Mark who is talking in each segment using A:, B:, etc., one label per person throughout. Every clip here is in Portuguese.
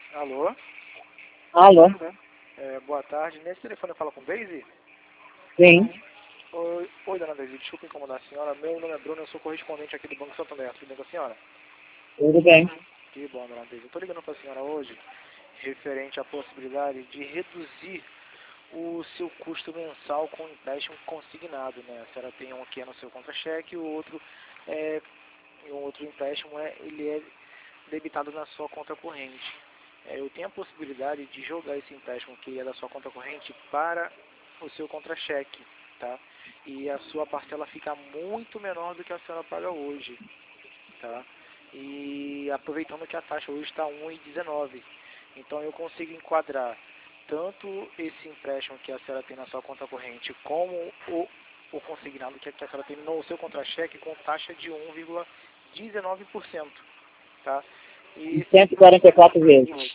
A: Alô?
B: Alô?
A: Boa tarde. Nesse telefone eu falo com Daisy?
B: Sim.
A: Oi, dona Daisy. Desculpa incomodar a senhora. Meu nome é Bruno, eu sou correspondente aqui do Banco Santander. Tudo bem com a senhora?
B: Tudo bem.
A: Que bom, dona Daisy. Eu tô ligando para a senhora hoje referente à possibilidade de reduzir o seu custo mensal com empréstimo consignado, né? A senhora tem um aqui no seu contra-cheque e o outro empréstimo ele é debitado na sua conta corrente. Eu tenho a possibilidade de jogar esse empréstimo que é da sua conta corrente para o seu contra-cheque, tá? E a sua parcela fica muito menor do que a senhora paga hoje, tá? E aproveitando que a taxa hoje está 1,19, então eu consigo enquadrar tanto esse empréstimo que a senhora tem na sua conta corrente como o consignado que a senhora tem no seu contra-cheque com taxa de 1,19%, tá?
B: E 144 vezes.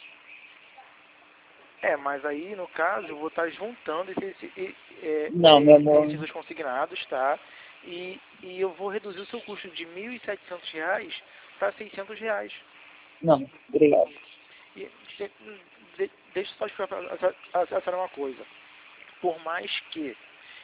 A: Mas aí, no caso, eu vou estar juntando
B: Não, meu amor.
A: esses dois consignados, tá? E eu vou reduzir o seu custo de R$ 1.700 para R$ 600.
B: Não, obrigado.
A: E deixa eu só explicar para a senhora uma coisa. Por mais que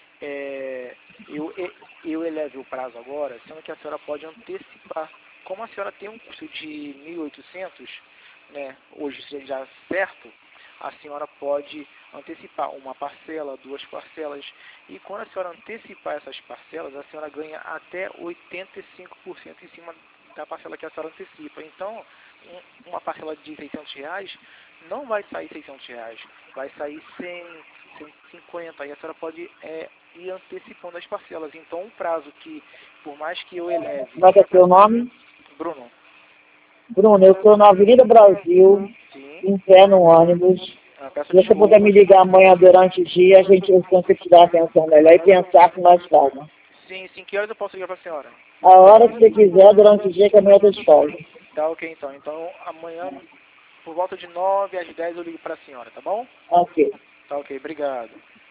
A: eu eleve o prazo agora, sendo que a senhora pode antecipar. Como a senhora tem um custo de 1.800, né, hoje já certo, a senhora pode antecipar uma parcela, duas parcelas, e quando a senhora antecipar essas parcelas, a senhora ganha até 85% em cima da parcela que a senhora antecipa. Então, uma parcela de R$ 600 não vai sair R$ 600, vai sair 100, 150, e a senhora pode ir antecipando as parcelas. Então, um prazo que, por mais que eu eleve...
B: Como é que é seu nome?
A: Bruno.
B: Bruno, eu estou na Avenida Brasil,
A: Sim.
B: em pé no ônibus.
A: Peço
B: Se você puder me ligar amanhã durante o dia, eu consigo te dar atenção melhor e pensar com mais calma.
A: Sim, que horas eu posso ligar para a senhora?
B: A hora que você quiser, durante o dia, que amanhã eu estou de folga.
A: Tá ok, então. Então, amanhã, por volta de 9 às 10 eu ligo para a senhora, tá bom?
B: Ok.
A: Tá ok, obrigado.